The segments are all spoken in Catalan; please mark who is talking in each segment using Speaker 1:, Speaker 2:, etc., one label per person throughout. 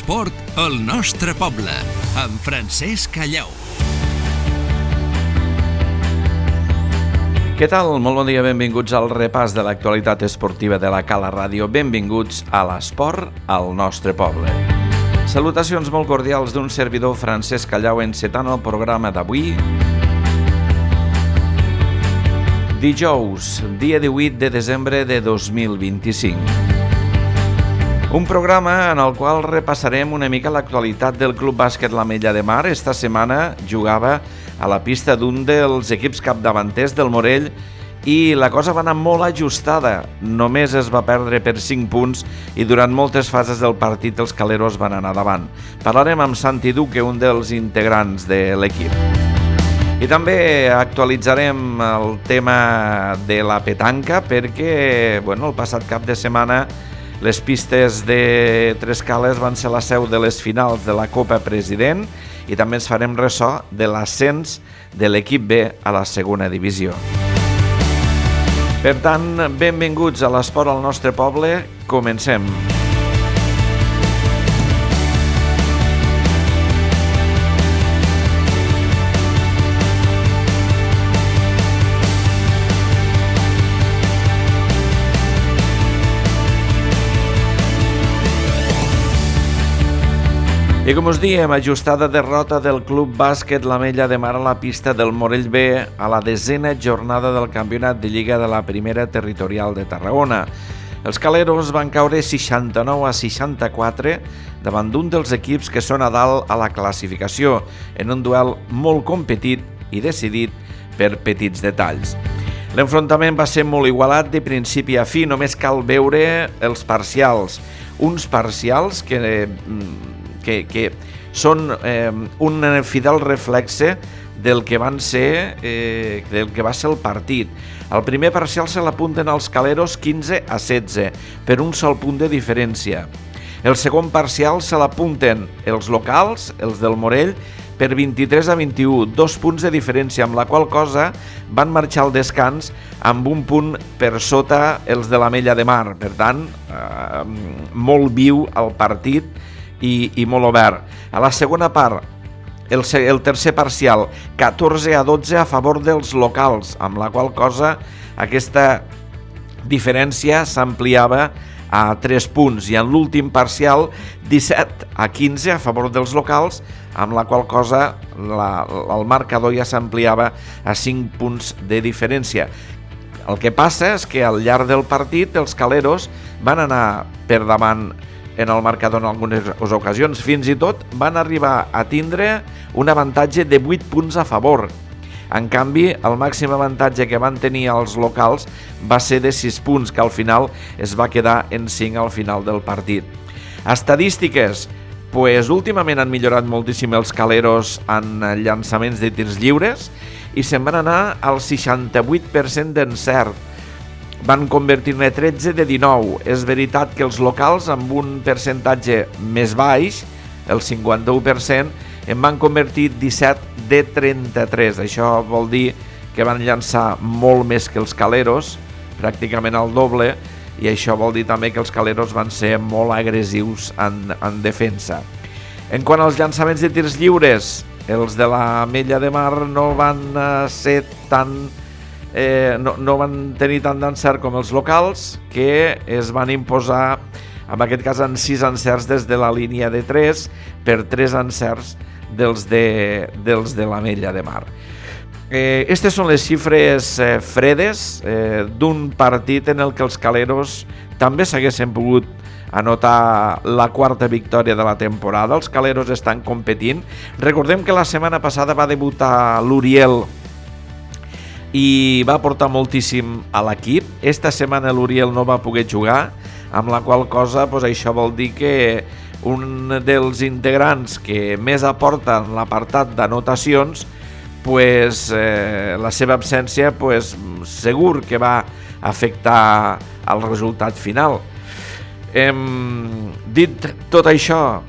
Speaker 1: l'esport al nostre poble, amb Francesc Callau.
Speaker 2: Què tal? Molt bon dia, benvinguts al repàs de l'actualitat esportiva de la Cala Ràdio. Benvinguts a l'esport al nostre poble. Salutacions molt cordials d'un servidor, Francesc Callau, encetant el programa d'avui. Dijous, dia 18 de desembre de 2025. Un programa en el qual repassarem una mica l'actualitat del Club Bàsquet l'Ametlla de Mar. Esta setmana jugava a la pista d'un dels equips capdavanters del Morell i la cosa va anar molt ajustada. Només es va perdre per 5 punts i durant moltes fases del partit els caleros van anar davant. Parlarem amb Santi Duque, un dels integrants de l'equip. I també actualitzarem el tema de la petanca perquè el passat cap de setmana les pistes de Trescales van ser la seu de les finals de la Copa President i també ens farem ressò de l'ascens de l'equip B a la segona divisió. Per tant, benvinguts a l'esport al nostre poble. Comencem. I com us diem, ajustada derrota del Club Bàsquet l'Ametlla de Mar a la pista del Morell B a la 10ª jornada del Campionat de Lliga de la Primera Territorial de Tarragona. Els caleros van caure 69-64 davant d'un dels equips que són a dalt a la classificació, en un duel molt competit i decidit per petits detalls. L'enfrontament va ser molt igualat de principi a fi, només cal veure els parcials. Uns parcials que són un fidel reflexe del que va ser el partit. El primer parcial se l'apunten als caleros 15-16 per un sol punt de diferència. El segon parcial se l'apunten els locals, els del Morell, per 23-21, 2 punts de diferència, amb la qual cosa van marxar al descans amb un punt per sota els de l'Ametlla de Mar. Per tant, molt viu el partit i molt obert. A la segona part, el tercer parcial, 14-12 a favor dels locals, amb la qual cosa aquesta diferència s'ampliava a 3 punts, i en l'últim parcial 17-15 a favor dels locals, amb la qual cosa el marcador ja s'ampliava a 5 punts de diferència. El que passa és que al llarg del partit els caleros van anar per davant en el marcador en algunes ocasions, fins i tot van arribar a tindre un avantatge de 8 punts a favor. En canvi, el màxim avantatge que van tenir els locals va ser de 6 punts, que al final es va quedar en 5 al final del partit. Estadístiques, últimament han millorat moltíssim els caleros en llançaments de tirs lliures i se'n van anar al 68% d'encert. Van convertir-ne 13 de 19. És veritat que els locals, amb un percentatge més baix, el 51%, en van convertir 17 de 33. Això vol dir que van llançar molt més que els caleros, pràcticament el doble, i això vol dir també que els caleros van ser molt agressius en defensa. En quant als llançaments de tirs lliures, els de l'Ametlla de Mar no van ser tan... no van tenir tant d'encert com els locals, que es van imposar, en aquest cas en 6 encerts des de la línia de 3 per 3 encerts dels de l'Ametlla de Mar. Aquestes són les xifres fredes d'un partit en el que els caleros també s'haguessin pogut anotar la 4ª victòria de la temporada. Els caleros estan competint. Recordem que la setmana passada va debutar l'Uriel i va aportar moltíssim a l'equip. Esta setmana l'Uriel no va poder jugar, amb la qual cosa això vol dir que un dels integrants que més aporta en l'apartat d'anotacions, la seva absència segur que va afectar el resultat final. Dit tot això,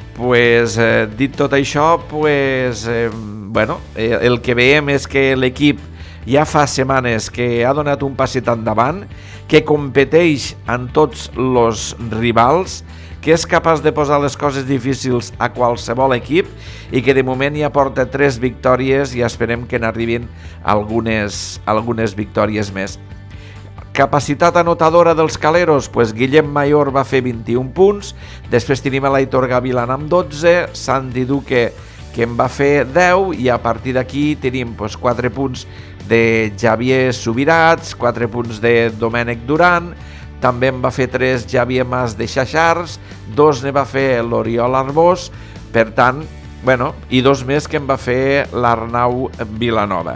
Speaker 2: el que veiem és que l'equip ja fa setmanes que ha donat un passet endavant, que competeix en tots els rivals, que és capaç de posar les coses difícils a qualsevol equip i que de moment ja porta 3 victòries i esperem que n'arribin algunes victòries més. Capacitat anotadora dels Caleros, pues Guillem Mayor va fer 21 punts, després tenim l'Aitor Gavilán amb 12, Santi Duque que en va fer 10 i a partir d'aquí tenim 4 punts de Javier Subirats, 4 punts de Domènec Duran, també en va fer 3 Javier Mas de Xaxars, 2 ne va fer l'Oriol Arbós, per tant, i 2 més que en va fer l'Arnau Vilanova.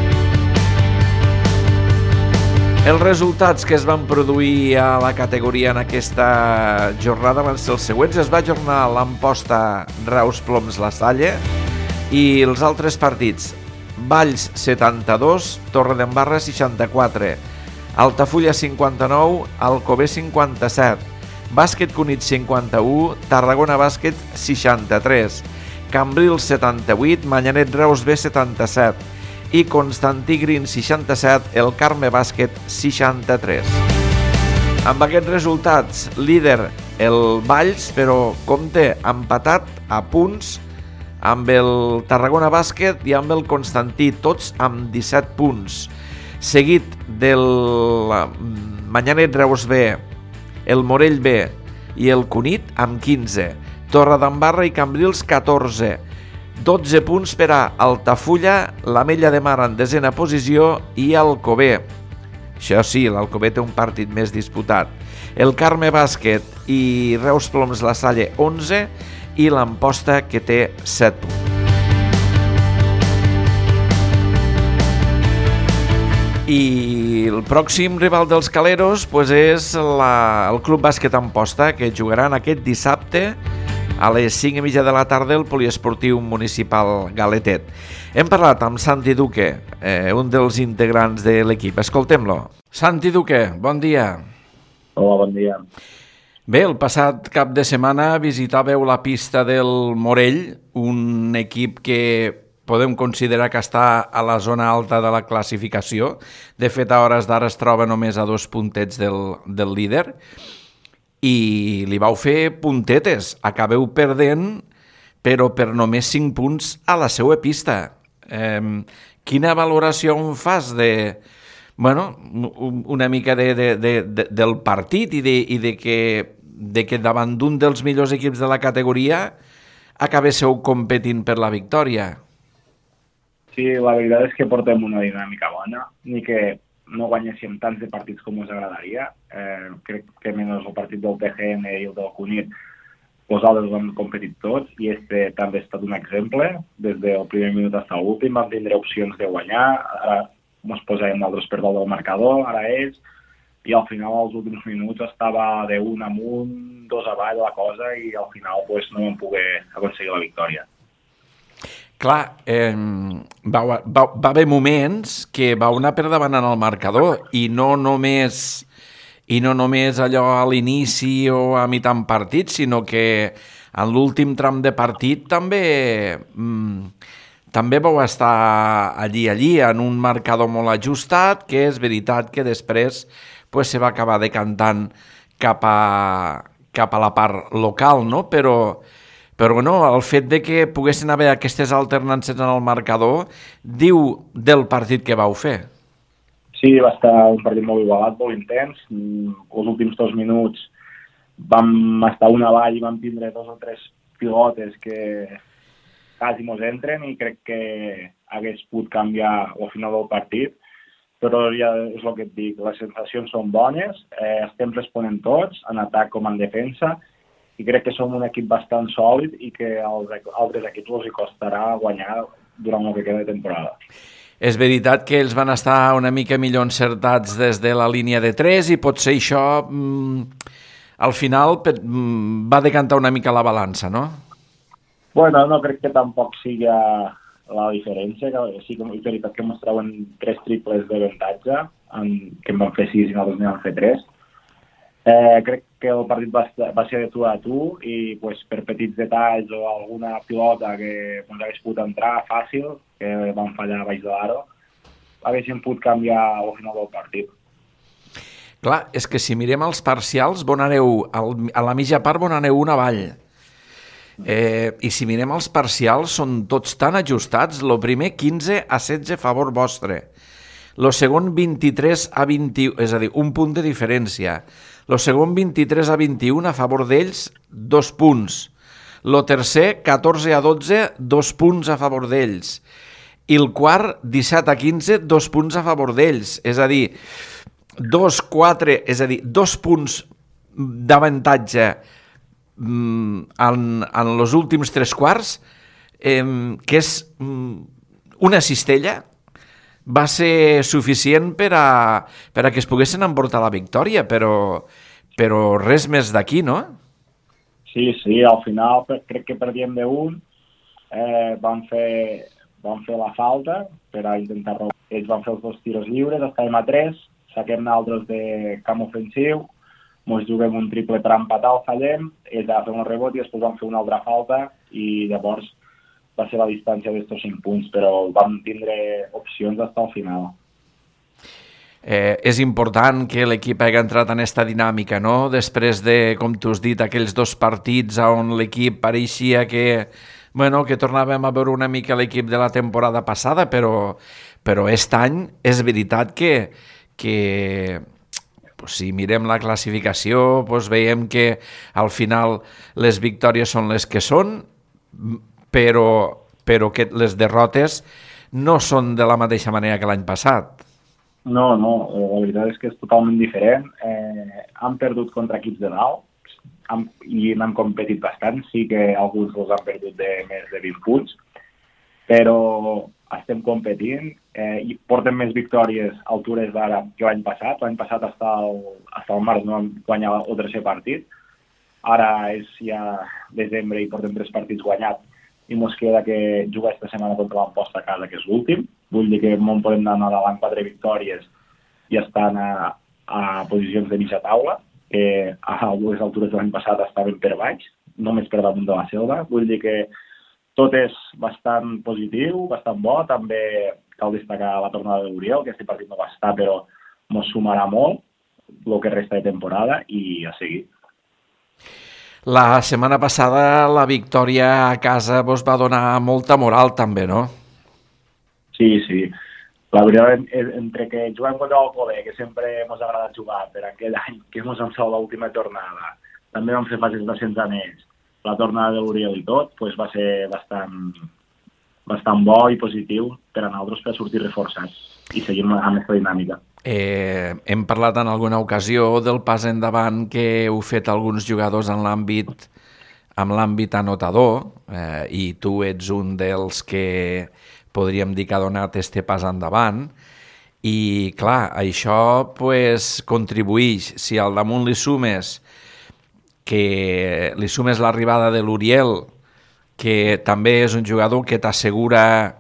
Speaker 2: Els resultats que es van produir a la categoria en aquesta jornada van ser els següents. Es va ajornar l'Amposta Reus Ploms La Salle i els altres partits: Valls 72, Torredembarra 64, Altafulla 59, Alcover 57, Bàsquet Cunit 51, Tarragona Bàsquet 63, Cambrils 78, Manyanet Reus B 77 i Constantí Green 67, el Carme Bàsquet 63. Amb aquests resultats, líder el Valls, però compte empatat a punts amb el Tarragona Bàsquet i amb el Constantí, tots amb 17 punts. Seguit del Manyanet Reus B, el Morell B i el Cunit amb 15. Torredembarra i Cambrils 14. 12 punts per a Altafulla, l'Ametlla de Mar en 10ª posició i Alcover. Això sí, l'Alcover té un partit més disputat. El Carme Bàsquet i Reus Ploms La Salle 11 i l'Amposta que té 7 punts. I el pròxim rival dels Caleros és el Club Bàsquet Amposta, que jugaran aquest dissabte a les 5:30 de la tarda al Poliesportiu Municipal Galetet. Hem parlat amb Santi Duque, un dels integrants de l'equip. Escoltem-lo. Santi Duque, bon dia.
Speaker 3: Hola, bon dia.
Speaker 2: Bé, el passat cap de setmana visitàveu la pista del Morell, un equip que podem considerar que està a la zona alta de la classificació. De fet, a hores d'ara es troba només a 2 puntets del líder. I li vau fer puntetes. Acabeu perdent, però per només 5 punts a la seva pista. Quina valoració en fas una mica del partit i de que davant d'un dels millors equips de la categoria acabéssiu competint per la victòria?
Speaker 3: Sí, la veritat és que portem una dinàmica bona, ni que no guanyéssim tants de partits com us agradaria. Crec que menys el partit del TGN i el del Cunit vosaltres ho hem competit tots i este també ha estat un exemple. Des del primer minut fins a l'últim vam tindre opcions de guanyar, ara ens posàvem nosaltres per dalt del marcador, ara ells, i al final als últims minuts estava de 1 amunt, 2 avall la cosa i al final no vam poder aconseguir la victòria.
Speaker 2: Clar, va haver moments que vau anar per davant en el marcador i no només allò a l'inici o a mitjan partit, sinó que en l'últim tram de partit també vau estar allí en un marcador molt ajustat, que és veritat que després se va acabar decantant cap a la part local, no? Però el fet de que poguessin haver aquestes alternances en el marcador diu del partit que vau fer.
Speaker 3: Sí, va estar un partit molt igualat, molt intens. Els últims 2 minuts vam estar una avall i vam tindre 2 o 3 pilotes que quasi mos entren i crec que hagués pogut canviar al final del partit. Però ja és el que et dic, les sensacions són bones, estem responent tots, en atac com en defensa, i crec que som un equip bastant sòlid i que als altres equips els costarà guanyar durant el que queda de temporada.
Speaker 2: És veritat que ells van estar una mica millor encertats des de la línia de 3 i potser això al final va decantar una mica la balança, no?
Speaker 3: Bueno, no crec que tampoc sigui la diferència, que sí que és veritat que ens treuen 3 triples d'avantatge, que en van fer 6 i nosaltres n'hi vam fer 3. Crec que el partit va ser de tu a tu i per petits detalls o alguna pilota que ens hagués pogut entrar fàcil, que vam fallar baix de l'aro, haguéssim pogut canviar al final del partit.
Speaker 2: Clar, és que si mirem els parcials, on aneu, a la mitja part on aneu una avall. I si mirem els parcials, són tots tan ajustats. Lo primer 15-16 a favor vostre. Lo segon 23-21, és a dir, un punt de diferència. Lo segon 23-21 a favor d'ells, 2 punts. Lo tercer 14-12, 2 punts a favor d'ells. I el quart 17-15, 2 punts a favor d'ells. És a dir, 2-4, és a dir, 2 punts d'avantatge en els últims 3 quarts, que és una cistella, va ser suficient per a que es poguessin emportar la victòria, però res més d'aquí, no?
Speaker 3: Sí, al final crec que perdíem d'1, van fer la falta per a intentar robar. Ells van fer els 2 tiros lliures, estàvem a 3, saquem nosaltres de camp ofensiu, ens juguem un triple per empatar, el fallem, ells van fer un rebot i després van fer una altra falta i llavors va ser la distància d'estos 5 punts, però vam tindre opcions fins al final.
Speaker 2: És important que l'equip hagi entrat en aquesta dinàmica, no? Després de, com tu has dit, aquells 2 partits on l'equip pareixia que tornàvem a veure una mica l'equip de la temporada passada, però aquest any és veritat que si mirem la classificació veiem que al final les victòries són les que són, però que les derrotes no són de la mateixa manera que l'any passat.
Speaker 3: No, la veritat és que és totalment diferent. Han perdut contra equips de dalt i n'han competit bastant. Sí que alguns els han perdut de més de 20 punts, però estem competint i portem més victòries a altures d'ara que l'any passat. L'any passat fins al març no vam guanyar el tercer partit. Ara és ja desembre i portem 3 partits guanyats i ens queda que jugar aquesta setmana contra l'Amposta a casa, que és l'últim. Vull dir que no podem anar davant 4 victòries i estan a posicions de mitja taula, que a les altures de l'any passat estaven per baix, només per damunt de la selva. Vull dir que tot és bastant positiu, bastant bo. També cal destacar la tornada de l'Uriel, que aquest partit no va estar, però ens sumarà molt el que resta de temporada i a seguir.
Speaker 2: La setmana passada la victòria a casa vos va donar molta moral també, no?
Speaker 3: Sí. La veritat, entre que juguem contra l'Alcover, que sempre ens ha agradat jugar per aquell any que ens han salvat l'última jornada, també vam fer fases d'ascens amb ells, la tornada de l'Uriel i tot, va ser bastant bo i positiu per a nosaltres per sortir reforçats i seguir amb aquesta dinàmica.
Speaker 2: Hem parlat en alguna ocasió del pas endavant que heu fet alguns jugadors en l'àmbit anotador, i tu ets un dels que podríem dir que ha donat este pas endavant, i clar, això contribueix. Si al damunt li sumes l'arribada de l'Uriel, que també és un jugador que t'assegura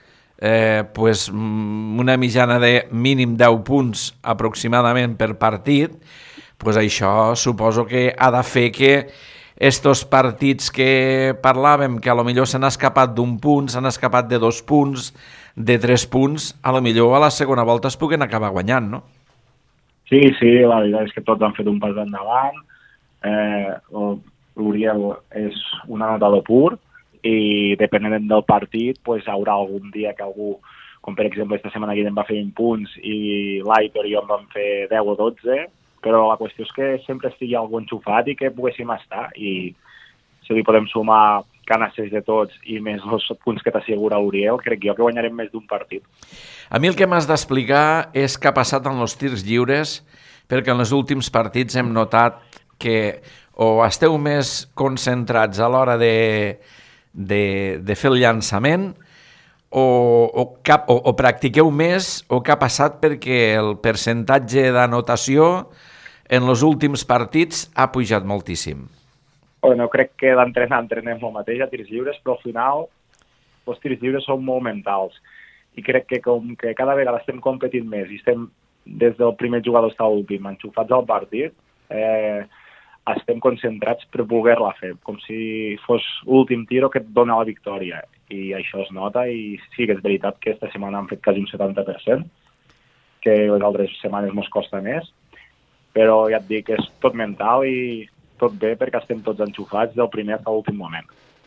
Speaker 2: una mitjana de mínim 10 punts aproximadament per partit, això suposo que ha de fer que estos partits que parlàvem, que a lo millor s'han escapat d'1 punt, s'han escapat de 2 punts, de 3 punts, a lo millor a la segona volta es puguen acabar guanyant, no?
Speaker 3: Sí, la veritat és que tots han fet un pas endavant. L'Uriel és un anotador pur, i depenent del partit haurà algun dia que algú, com per exemple esta setmana que em va fer 20 punts i l'Aitor i jo em van fer 10 o 12, però la qüestió és que sempre estigui algú enxufat i que poguéssim estar, i si li podem sumar canasses de tots i més els punts que t'assegura l'Uriel, crec jo que guanyarem més d'un partit.
Speaker 2: A mi el que m'has d'explicar és què ha passat en els tirs lliures, perquè en els últims partits hem notat que o esteu més concentrats a l'hora de fer el llançament o practiqueu més, o què ha passat perquè el percentatge d'anotació en els últims partits ha pujat moltíssim?
Speaker 3: Bueno, crec que d'entrenar entrenem el mateix a tirs lliures, però al final els tirs lliures són molt mentals i crec que com que cada vegada estem competint més i estem des del primer jugador fins a l'últim enxufats al partit, estem concentrats per voler-la fer, com si fos l'últim tiro que et dona la victòria, i això es nota. I sí que és veritat que aquesta setmana han fet quasi un 70%, que les altres setmanes ens costa més, però ja et dic, és tot mental i tot bé perquè estem tots enxufats del primer fins a l'últim moment.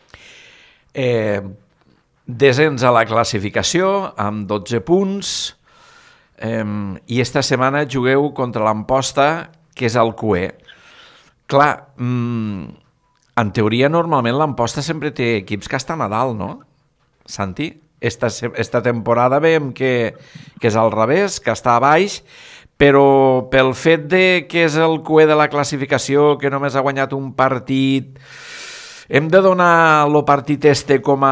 Speaker 2: Descens a la classificació amb 12 punts i esta setmana jugueu contra l'Amposta, que és el QE. Clar, en teoria normalment l'Amposta sempre té equips que estan a dalt, no? Santi? Esta temporada veiem que és al revés, que està a baix, però pel fet de que és el QE de la classificació, que només ha guanyat un partit, hem de donar el partit com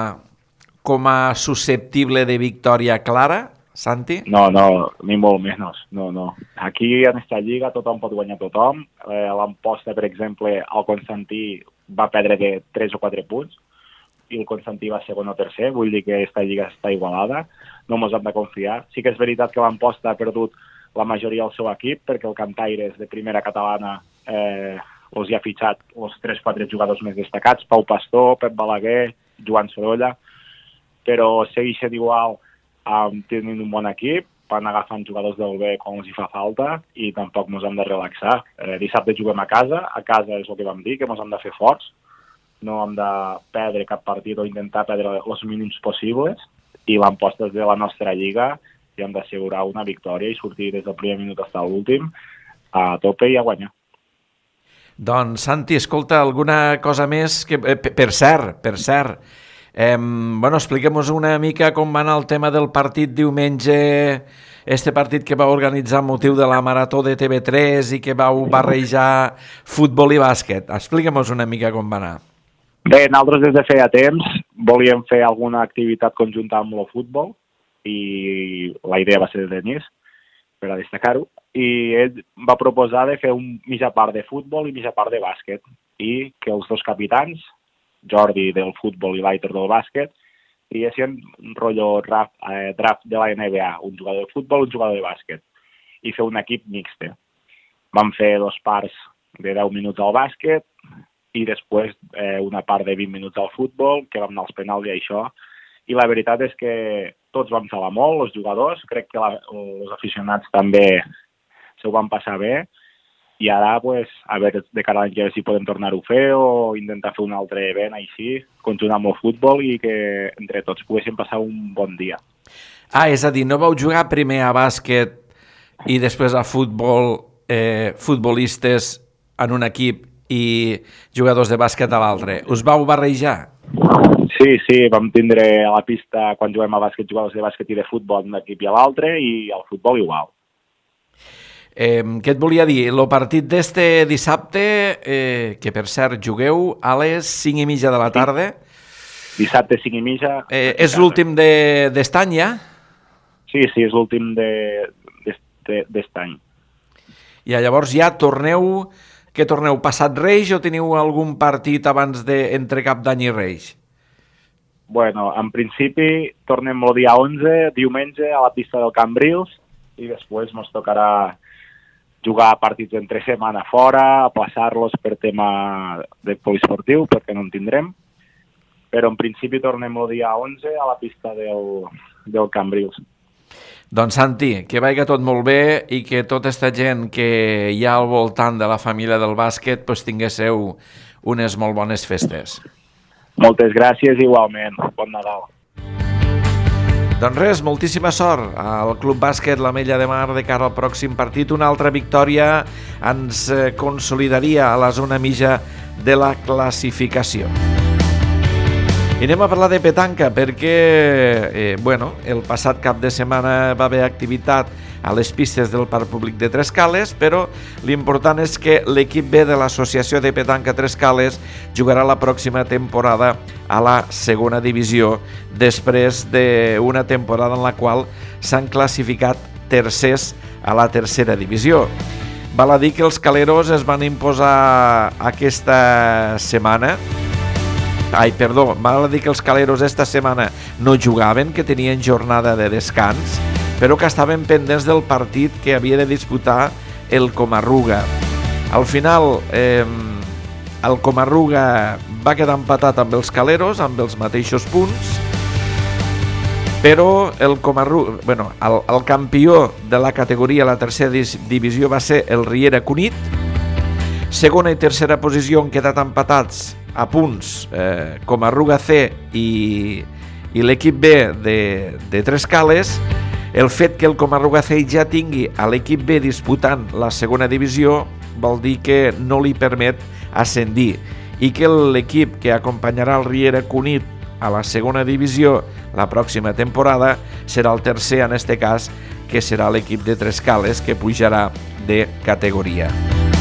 Speaker 2: a susceptible de victòria clara, Santi?
Speaker 3: No, ni molt menys. No. Aquí en esta lliga tothom pot guanyar tothom. L'Amposta, per exemple, el Constantí va perdre de 3 o 4 punts i el Constantí va segon o tercer, vull dir que aquesta lliga està igualada, no ens hem de confiar. Sí que és veritat que l'Amposta ha perdut la majoria del seu equip perquè el Cantaires de primera catalana els hi ha fitxat els 3-4 jugadors més destacats, Pau Pastor, Pep Balaguer, Joan Sorolla, però segueixen igual tenint un bon equip, van agafant jugadors del B quan els hi fa falta i tampoc ens hem de relaxar. Dissabte juguem a casa és el que vam dir, que ens hem de fer forts, no hem de perdre cap partit o intentar perdre els mínims possibles i l'Amposta és de la nostra lliga i hem d'assegurar una victòria i sortir des del primer minut fins a l'últim a tope i a guanyar.
Speaker 2: Doncs, Santi, escolta, alguna cosa més? Per cert, expliquem-nos una mica com va anar el tema del partit diumenge, este partit que va organitzar amb motiu de la Marató de TV3 i que vau barrejar futbol i bàsquet. Expliquem-nos una mica com va anar.
Speaker 3: Bé, nosaltres des de feia temps volíem fer alguna activitat conjunta amb el futbol i la idea va ser de Denis, per a destacar-ho, i ell va proposar de fer mitja part de futbol i mitja part de bàsquet i que els dos capitans, Jordi del futbol i l'Aitor del bàsquet, triessin un rotllo draft de la NBA, un jugador de futbol i un jugador de bàsquet, i fer un equip mixte. Vam fer 2 parts de 10 minuts al bàsquet i després una part de 20 minuts al futbol, que vam anar als penals i això, i la veritat és que tots vam xalar molt, els jugadors, crec que els aficionats també s'ho van passar bé, i ara, a veure de cara a l'any que ve si podem tornar-ho a fer o intentar fer un altre event així, conjunt amb el futbol i que entre tots poguéssim passar un bon dia.
Speaker 2: És a dir, no vau jugar primer a bàsquet i després a futbol, futbolistes en un equip i jugadors de bàsquet a l'altre. Us vau barrejar?
Speaker 3: Sí, vam tindre a la pista, quan juguem a bàsquet, jugadors de bàsquet i de futbol d'un equip i a l'altre, i al futbol igual.
Speaker 2: Què et volia dir? El partit d'este dissabte, que per cert jugueu a les 5:30 de la tarda.
Speaker 3: Dissabte 5:30.
Speaker 2: És l'últim d'est any ja?
Speaker 3: Sí, és l'últim d'est any.
Speaker 2: I llavors ja torneu, que torneu passat Reis o teniu algun partit abans entre Cap d'Any i Reis?
Speaker 3: Bueno, en principi tornem el dia 11, diumenge, a la pista del Cambrils, i després ens tocarà jugar partits entre setmana fora, aplaçar-los per tema de poliesportiu, perquè no en tindrem, però en principi tornem el dia 11 a la pista del Cambrils.
Speaker 2: Doncs Santi, que vagi tot molt bé i que tota aquesta gent que hi ha al voltant de la família del bàsquet tinguéssiu unes molt bones festes.
Speaker 3: Moltes gràcies, igualment. Bon Nadal.
Speaker 2: Doncs res, moltíssima sort al Club Bàsquet l'Ametlla de Mar de cara al pròxim partit. Una altra victòria ens consolidaria a la zona mitja de la classificació. I anem a parlar de petanca perquè el passat cap de setmana va haver activitat a les pistes del Parc Públic de Trescales, però l'important és que l'equip B de l'Associació de Petanca Trescales jugarà la pròxima temporada a la segona divisió, després d'una temporada en la qual s'han classificat tercers a la tercera divisió. Val a dir que els caleros es van imposar aquesta setmana. Val a dir que els caleros esta setmana no jugaven, que tenien jornada de descans, però que estaven pendents del partit que havia de disputar el Comarruga. Al final, el Comarruga va quedar empatat amb els caleros, amb els mateixos punts, Però el campió de la categoria a la tercera divisió va ser el Riera Cunit. Segona i tercera posició han quedat empatats a punts Comarruga C i l'equip B de Trescales. El fet que el Comarruga C ja tingui a l'equip B disputant la segona divisió vol dir que no li permet ascendir i que l'equip que acompanyarà el Riera Cunit a la segona divisió la pròxima temporada serà el tercer, en este cas, que serà l'equip de Trescales, que pujarà de categoria.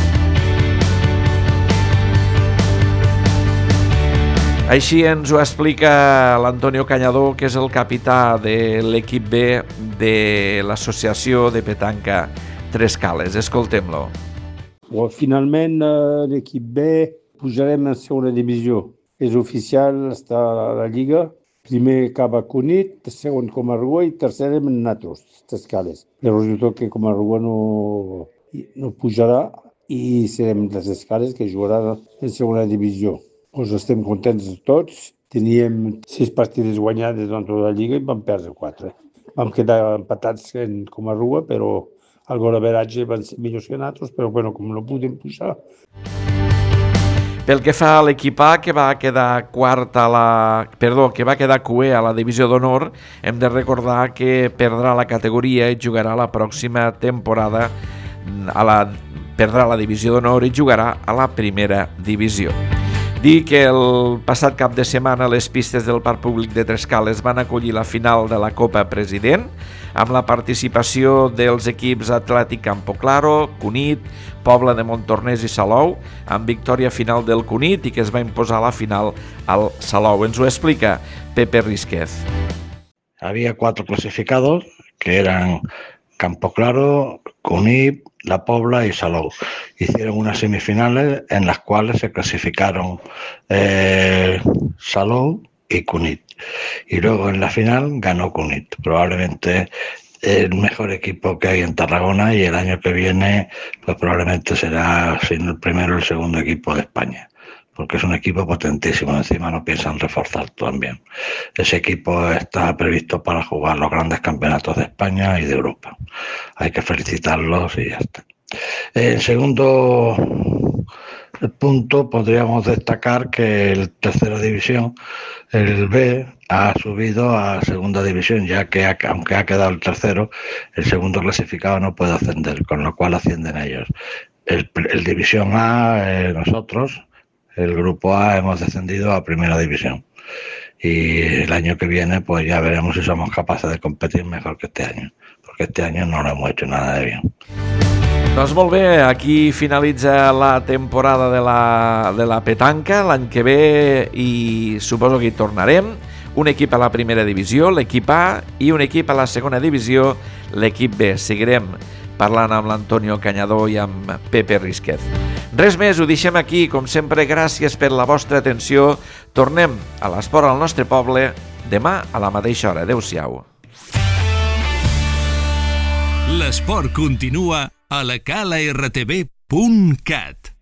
Speaker 2: Així ens ho explica l'Antonio Cañadó, que és el capità de l'equip B de l'associació de petanca Trescales. Escoltem-lo.
Speaker 4: Finalment, l'equip B pujarem en segona divisió. És oficial, està a la Lliga. Primer acaba Cunit, segon Comarruga i tercer en nosaltres, Trescales. Però resulta que Comarruga no pujarà i serem les Trescales que jugaran en segona divisió. Doncs estem contents tots. Teníem 6 partides guanyades durant tota la Lliga i vam perdre 4. Vam quedar empatats en Comarruga, però al gol average van ser millors que nosaltres, però bueno, com no podem pujar.
Speaker 2: Pel que fa a l'equip A, que va quedar que va quedar cué a la divisió d'honor, hem de recordar que perdrà la categoria i jugarà la pròxima temporada perdrà la divisió d'honor i jugarà a la primera divisió. Dir que el passat cap de setmana les pistes del Parc Públic de Trescales van acollir la final de la Copa President amb la participació dels equips Atlètic Campo Claro, Cunit, Pobla de Montornès i Salou, amb victòria final del Cunit i que es va imposar la final al Salou. Ens ho explica Pepe Risquez.
Speaker 5: Había 4 clasificados que eran Campo Claro, Cunit, La Pobla y Salou. Hicieron unas semifinales en las cuales se clasificaron Salou y Cunit. Y luego en la final ganó Cunit, probablemente el mejor equipo que hay en Tarragona, y el año que viene pues probablemente será, si no el primero, el segundo equipo de España, porque es un equipo potentísimo. Encima no piensan reforzar también. Ese equipo está previsto para jugar los grandes campeonatos de España y de Europa. Hay que felicitarlos y ya está. En segundo punto, podríamos destacar que el tercera división, el B, ha subido a segunda división, ya que aunque ha quedado el tercero, el segundo clasificado no puede ascender, con lo cual ascienden ellos. El división A, nosotros, el grupo A, hemos descendido a primera división. Y el año que viene pues ya veremos si somos capaces de competir mejor que este año, porque este año no lo hemos hecho nada de bien.
Speaker 2: Doncs molt bé, aquí finalitza la temporada de la petanca. L'any que ve i suposo que hi tornarem. Un equip a la primera divisió, l'equip A, i un equip a la segona divisió, l'equip B. Seguirem parlant amb l'Antonio Cañadó i amb Pepe Risquez. Res més, ho deixem aquí. Com sempre, gràcies per la vostra atenció. Tornem a l'esport al nostre poble demà a la mateixa hora. Adéu-siau.
Speaker 1: L'esport continua a la calartv.cat.